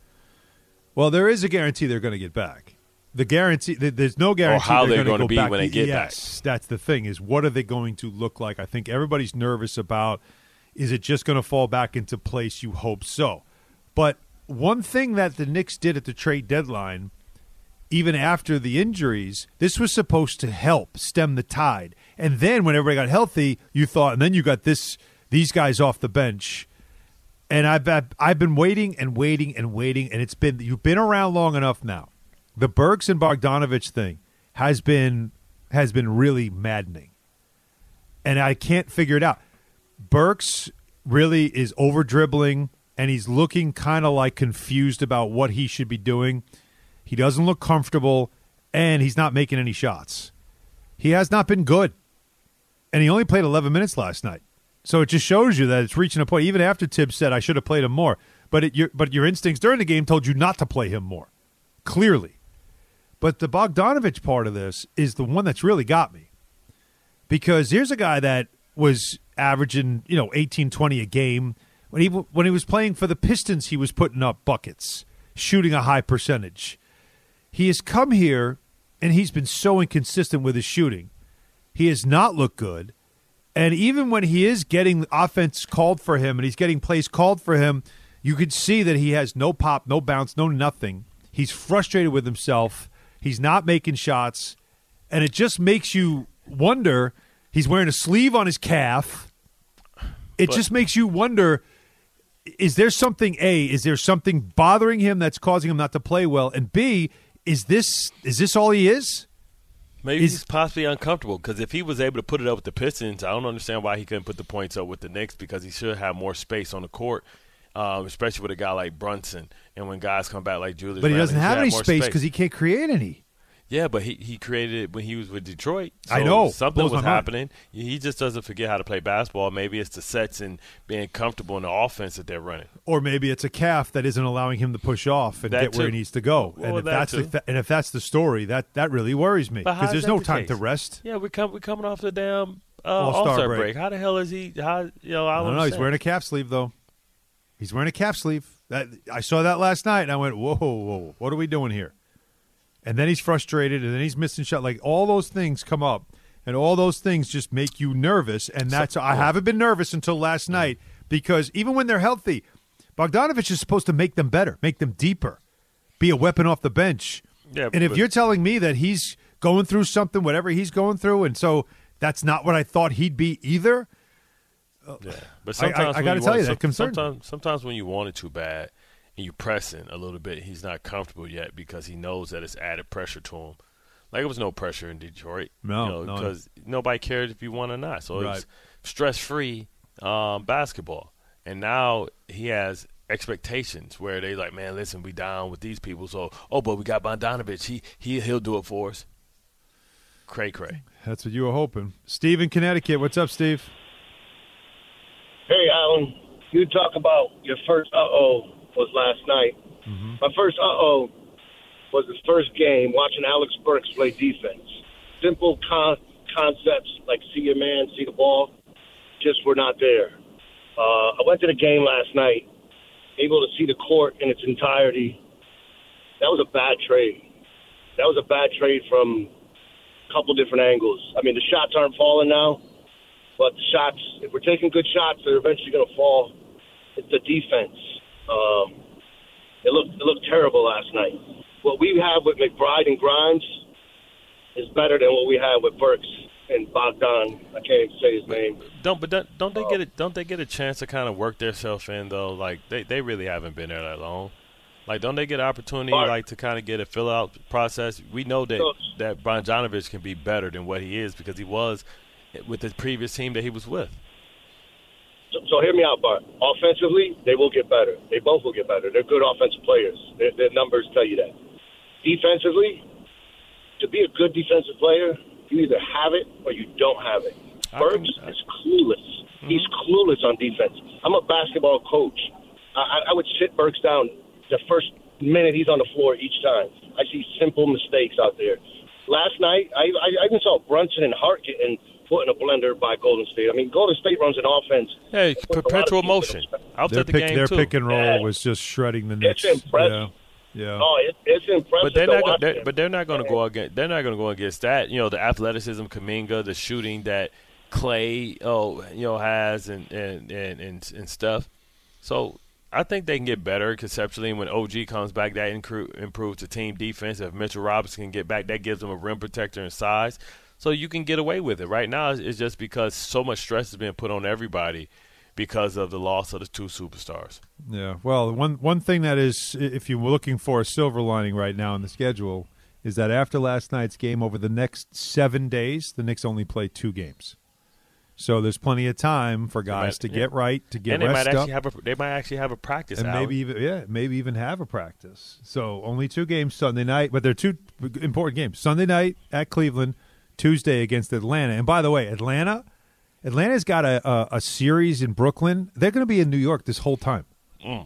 Well, there is a guarantee they're going to get back. The guarantee, th- there's no guarantee how they're they're going gonna to be go back. when they get back. yes, that's the thing is what are they going to look like? I think everybody's nervous about is it just going to fall back into place? You hope so. But one thing that the Knicks did at the trade deadline, even after the injuries, this was supposed to help stem the tide. And then when everybody got healthy, you thought, and then you got this these guys off the bench. And I've I've- I've been waiting and waiting and waiting, and it's been you've been around long enough now. The Burks and Bogdanovich thing has been has been really maddening, and I can't figure it out. Burks really is over dribbling, and he's looking kind of like confused about what he should be doing. He doesn't look comfortable, and he's not making any shots. He has not been good, and he only played eleven minutes last night. So it just shows you that it's reaching a point. Even after Tibbs said I should have played him more, but it, your but your instincts during the game told you not to play him more, clearly. But the Bogdanovich part of this is the one that's really got me, because here's a guy that was averaging you know eighteen, twenty a game when he when he was playing for the Pistons. He was putting up buckets, shooting a high percentage. He has come here and he's been so inconsistent with his shooting. He has not looked good. And even when he is getting offense called for him and he's getting plays called for him, you could see that he has no pop, no bounce, no nothing. He's frustrated with himself. He's not making shots. And it just makes you wonder. He's wearing a sleeve on his calf. It But- just makes you wonder, is there something, A, is there something bothering him that's causing him not to play well? And B, is this is this all he is? Maybe Is- he's possibly uncomfortable because if he was able to put it up with the Pistons, I don't understand why he couldn't put the points up with the Knicks because he should have more space on the court, um, especially with a guy like Brunson and when guys come back like Julius. But he Randle, doesn't should have any more space because he can't create any. Yeah, but he, he created it when he was with Detroit. So I know. Something Blows was my mind. happening. He just doesn't forget how to play basketball. Maybe it's the sets and being comfortable in the offense that they're running. Or maybe it's a calf that isn't allowing him to push off and That get where he too. needs to go. Well, and if that that's too. the, and if that's the story, that, that really worries me But how because is there's that no the time to case? rest. Yeah, we're, com- we're coming off the damn uh, All-Star All-Star break. break. How the hell is he? How you know? I I don't, don't know. He's understand. wearing a calf sleeve though. He's wearing a calf sleeve. That I saw that last night, and I went, "Whoa, whoa, what are we doing here?" And then he's frustrated, and then he's missing shot. Like all those things come up, and all those things just make you nervous. And that's I haven't been nervous until last night because even when they're healthy, Bogdanovich is supposed to make them better, make them deeper, be a weapon off the bench. Yeah, and if but- you're telling me that he's going through something, whatever he's going through, and so that's not what I thought he'd be either. Yeah, but I- I- sometimes I when gotta you tell want- you, that some- concerns me. sometimes, sometimes when you want it too bad and you pressing a little bit, he's not comfortable yet because he knows that it's added pressure to him. Like it was no pressure in Detroit, No, you know, no. because nobody cared if you won or not. So Right. it's stress-free um, basketball, and now he has expectations where they like, man, listen, we down with these people, so oh, but we got Bogdanovich, he he he'll do it for us. Cray cray. That's what you were hoping. Steve in Connecticut. What's up, Steve? Hey, Alan, you talk about your first uh-oh was last night. Mm-hmm. My first uh-oh was his first game watching Alex Burks play defense. Simple con- concepts like see your man, see the ball, just were not there. Uh, I went to the game last night, able to see the court in its entirety. That was a bad trade. That was a bad trade from a couple different angles. I mean, the shots aren't falling now. But the shots, if we're taking good shots, they're eventually going to fall. It's the defense. Um, it looked it looked terrible last night. What we have with McBride and Grimes is better than what we had with Burks and Bogdan. I can't even say his name. Don't but don't, don't they get a, don't they get a chance to kind of work themselves in though? Like they, they really haven't been there that long. Like don't they get an opportunity Mark. like to kind of get a fill out process? We know that So- that Bogdanovich can be better than what he is because he was with the previous team that he was with. So, so hear me out, Bart. Offensively, they will get better. They both will get better. They're good offensive players. Their, their numbers tell you that. Defensively, to be a good defensive player, you either have it or you don't have it. I Burks can- I- is clueless. He's clueless on defense. I'm a basketball coach. I, I would sit Burks down the first minute he's on the floor each time. I see simple mistakes out there. Last night, I, I, I even saw Brunson and Hart getting put in a blender by Golden State. I mean, Golden State runs an offense. Hey, with a lot of perpetual people. motion. I was Their at the pick, game their too. pick and roll Yeah. was just shredding the Knicks. impressive. Yeah, yeah. Oh, it, it's impressive. But they're to not. Gonna, watch they're, them. but they're not going to go against. They're not going to go against that. You know, the athleticism, Kuminga, the shooting that Clay, oh, you know, has and and and and, and stuff. So I think they can get better conceptually. And when O G comes back, that incru- improves the team defense. If Mitchell Robinson can get back, that gives them a rim protector and size. So you can get away with it. Right now, it's just because so much stress is being put on everybody because of the loss of the two superstars. Yeah. Well, one one thing that is, if you're looking for a silver lining right now in the schedule, is that after last night's game, over the next seven days, the Knicks only play two games. So there's plenty of time for guys might- to yeah. get right, to get and they might rest actually up, have a. They might actually have a practice. and Alan. maybe even yeah, maybe even have a practice. So only two games Sunday night, but they're two important games: Sunday night at Cleveland, Tuesday against Atlanta. And by the way, Atlanta, Atlanta's got a a, a series in Brooklyn. They're going to be in New York this whole time. Mm.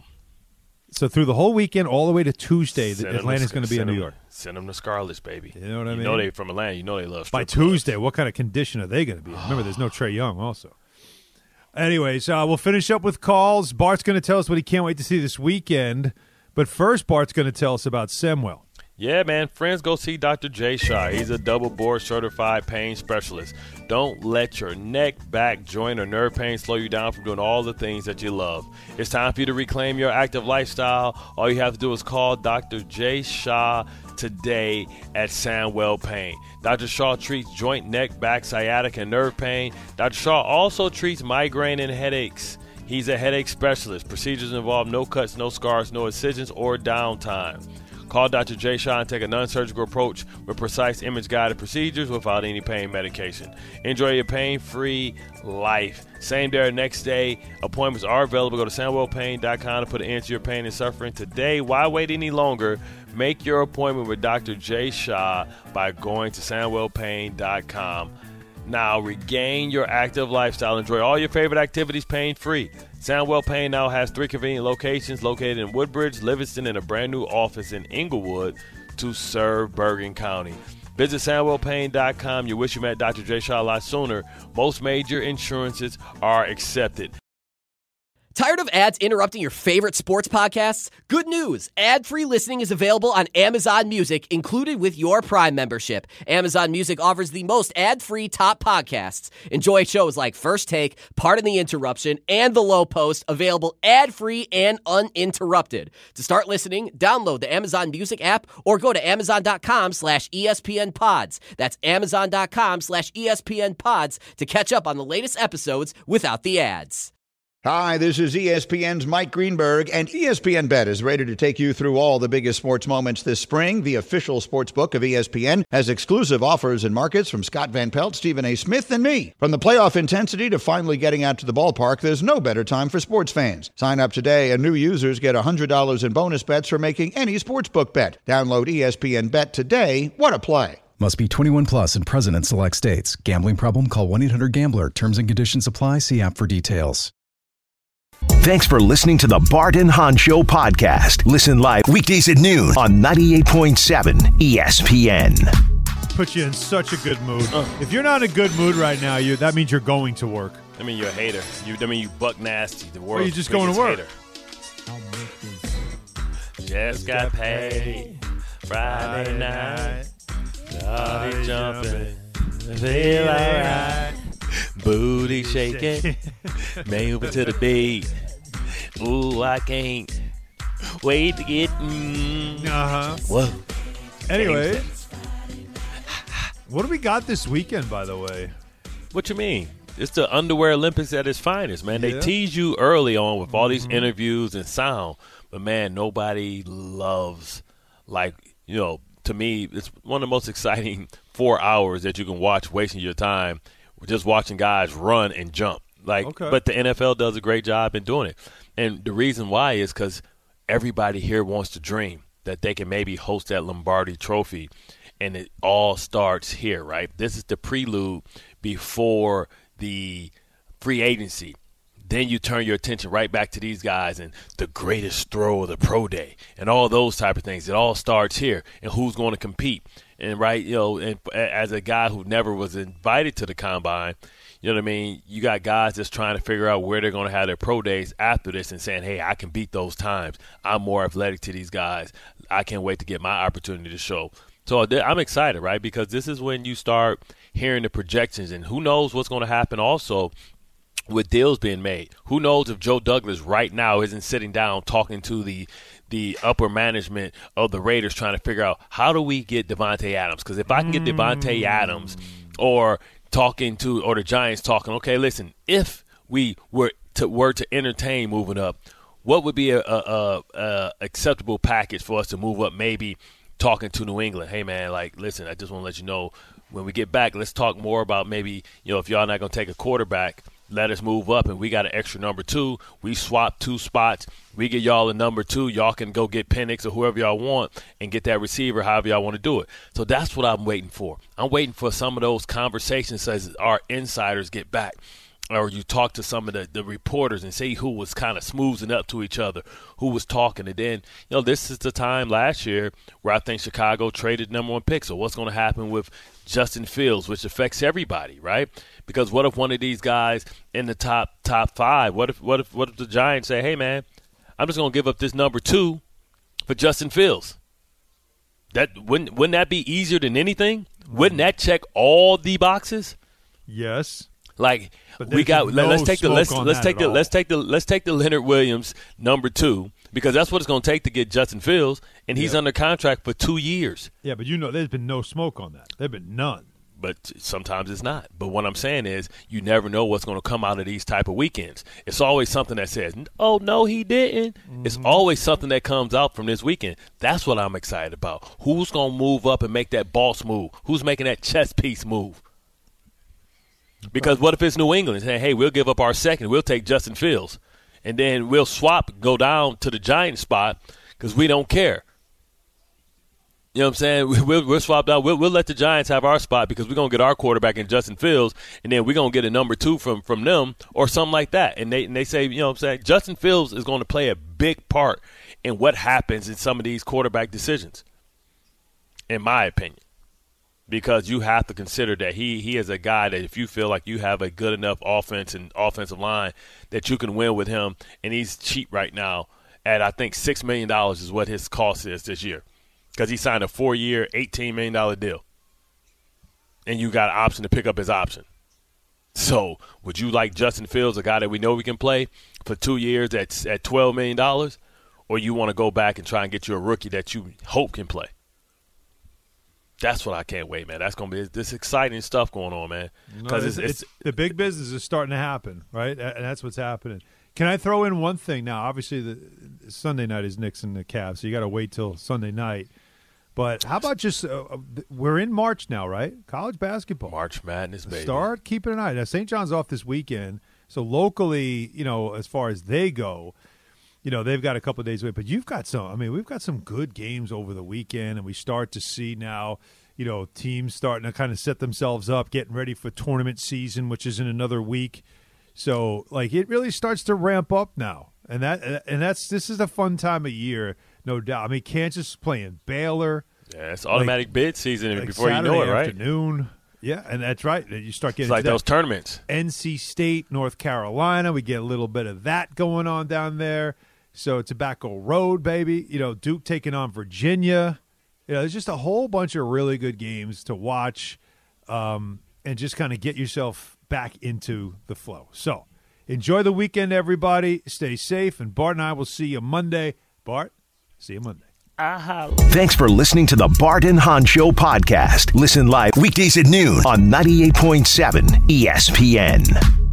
So through the whole weekend, all the way to Tuesday, Send the them Atlanta's to- going to be in send New them- York. Send them to Scarlets, baby. You know what I You mean? know they from Atlanta. You know they love By strip clubs. Tuesday, what kind of condition are they going to be in? Remember, there's no Trae Young also. Anyways, uh, we'll finish up with calls. Bart's going to tell us what he can't wait to see this weekend. But first, Bart's going to tell us about Semwell. Yeah, man. Friends, go see Doctor Jay Shaw. He's a double board certified pain specialist. Don't let your neck, back, joint, or nerve pain slow you down from doing all the things that you love. It's time for you to reclaim your active lifestyle. All you have to do is call Doctor Jay Shaw today at Sandwell Pain. Doctor Shaw treats joint, neck, back, sciatic, and nerve pain. Doctor Shaw also treats migraine and headaches. He's a headache specialist. Procedures involve no cuts, no scars, no incisions, or downtime. Call Doctor Jay Shah and take a non-surgical approach with precise image-guided procedures without any pain medication. Enjoy your pain-free life. Same day or next day. Appointments are available. Go to sandwell pain dot com to put an end to your pain and suffering today. Why wait any longer? Make your appointment with Doctor Jay Shah by going to sandwell pain dot com. Now regain your active lifestyle. Enjoy all your favorite activities pain-free. Sandwell Pain now has three convenient locations located in Woodbridge, Livingston, and a brand new office in Inglewood to serve Bergen County. Visit sandwell pain dot com. You wish you met Doctor Jay Shah a lot sooner. Most major insurances are accepted. Tired of ads interrupting your favorite sports podcasts? Good news! Ad-free listening is available on Amazon Music, included with your Prime membership. Amazon Music offers the most ad-free top podcasts. Enjoy shows like First Take, Pardon the Interruption, and The Low Post, available ad-free and uninterrupted. To start listening, download the Amazon Music app or go to amazon.com slash ESPN pods. That's amazon.com slash ESPN pods to catch up on the latest episodes without the ads. Hi, this is E S P N's Mike Greenberg, and E S P N Bet is ready to take you through all the biggest sports moments this spring. The official sports book of E S P N has exclusive offers and markets from Scott Van Pelt, Stephen A. Smith, and me. From the playoff intensity to finally getting out to the ballpark, there's no better time for sports fans. Sign up today, and new users get one hundred dollars in bonus bets for making any sportsbook bet. Download E S P N Bet today. What a play. Must be twenty-one plus and present in select states. Gambling problem? Call one eight hundred gambler. Terms and conditions apply. See app for details. Thanks for listening to the Bart and Hahn Show podcast. Listen live weekdays at noon on ninety-eight point seven E S P N. Put you in such a good mood. Uh, if you're not in a good mood right now, you that means you're going to work. I mean, you're a hater. You, I mean, you buck nasty. The world's or you're just going to work. Hater. Just got paid Friday night. Body jumping. Feel alright. Booty shaking, moving to the beat. Ooh, I can't wait to get. Mm. Uh huh. Whoa. Anyway, what do we got this weekend? By the way, what you mean? It's the underwear Olympics at its finest, man. Yeah. They tease you early on with all these mm-hmm. interviews and sound, but man, nobody loves like you know. To me, it's one of the most exciting four hours that you can watch, wasting your time. Just watching guys run and jump. Like, okay. But the N F L does a great job in doing it. And the reason why is because everybody here wants to dream that they can maybe host that Lombardi Trophy, and it all starts here, right? This is the prelude before the free agency. Then you turn your attention right back to these guys and the greatest throw of the pro day and all those type of things. It all starts here, and who's going to compete. And right, you know, and as a guy who never was invited to the combine, you know what I mean? You got guys that's trying to figure out where they're going to have their pro days after this and saying, hey, I can beat those times. I'm more athletic to these guys. I can't wait to get my opportunity to show. So I'm excited, right? Because this is when you start hearing the projections, and who knows what's going to happen also with deals being made. Who knows if Joe Douglas right now isn't sitting down talking to the the upper management of the Raiders trying to figure out how do we get Devontae Adams? Because if I can get Devontae Adams or talking to – or the Giants talking, okay, listen, if we were to, were to entertain moving up, what would be a, a, a, a acceptable package for us to move up maybe talking to New England? Hey, man, like, listen, I just want to let you know when we get back, let's talk more about maybe, you know, if y'all not going to take a quarterback – let us move up, and we got an extra number two. We swap two spots. We get y'all a number two. Y'all can go get Penix or whoever y'all want and get that receiver however y'all want to do it. So that's what I'm waiting for. I'm waiting for some of those conversations as our insiders get back. Or you talk to some of the, the reporters and see who was kind of smoothing up to each other, who was talking. And then, you know, this is the time last year where I think Chicago traded number one pick. So what's going to happen with Justin Fields, which affects everybody, right? Because what if one of these guys in the top top five, what if what if what if the Giants say, hey man, I'm just gonna give up this number two for Justin Fields? That wouldn't wouldn't that be easier than anything? Wouldn't that check all the boxes? Yes. Like we got no let's take the let's let's take the all. let's take the let's take the Leonard Williams number two, because that's what it's gonna take to get Justin Fields, and he's yeah. under contract for two years. Yeah, but you know there's been no smoke on that. There's been none. but sometimes it's not. But what I'm saying is you never know what's going to come out of these type of weekends. It's always something that says, oh, no, he didn't. Mm-hmm. It's always something that comes out from this weekend. That's what I'm excited about. Who's going to move up and make that boss move? Who's making that chess piece move? Because what if it's New England saying, hey, we'll give up our second. We'll take Justin Fields. And then we'll swap, go down to the Giants spot because we don't care. You know what I'm saying? We'll, we'll swap out. We'll, we'll let the Giants have our spot because we're going to get our quarterback in Justin Fields, and then we're going to get a number two from, from them or something like that. And they and they say, you know what I'm saying, Justin Fields is going to play a big part in what happens in some of these quarterback decisions, in my opinion. Because you have to consider that he he is a guy that if you feel like you have a good enough offense and offensive line that you can win with him, and he's cheap right now at I think six million dollars is what his cost is this year. Because he signed a four-year, eighteen million dollars deal. And you got an option to pick up his option. So would you like Justin Fields, a guy that we know we can play, for two years at, at twelve million dollars? Or you want to go back and try and get you a rookie that you hope can play? That's what I can't wait, man. That's going to be this exciting stuff going on, man. Because no, it's, it's, it's the big business is starting to happen, right? And that's what's happening. Can I throw in one thing now? Obviously, the Sunday night is Knicks and the Cavs, so you got to wait till Sunday night. But how about just uh, we're in March now, right? College basketball, March Madness, baby. Start keeping an eye. Now Saint John's off this weekend, so locally, you know, as far as they go, you know, they've got a couple of days away. But you've got some. I mean, we've got some good games over the weekend, and we start to see now, you know, teams starting to kind of set themselves up, getting ready for tournament season, which is in another week. So, like, it really starts to ramp up now, and that and that's this is a fun time of year, no doubt. I mean, Kansas playing Baylor. Yeah, it's automatic like, bid season like before Saturday you know it, right? Afternoon. Yeah, and that's right. You start getting it's like to those tournaments. N C State, North Carolina. We get a little bit of that going on down there. So Tobacco Road, baby. You know, Duke taking on Virginia. You know, there's just a whole bunch of really good games to watch, um, and just kind of get yourself back into the flow. So enjoy the weekend, everybody. Stay safe, and Bart and I will see you Monday. Bart, see you Monday. Uh-huh. Thanks for listening to the Bart and Hahn Show podcast. Listen live weekdays at noon on ninety-eight point seven E S P N.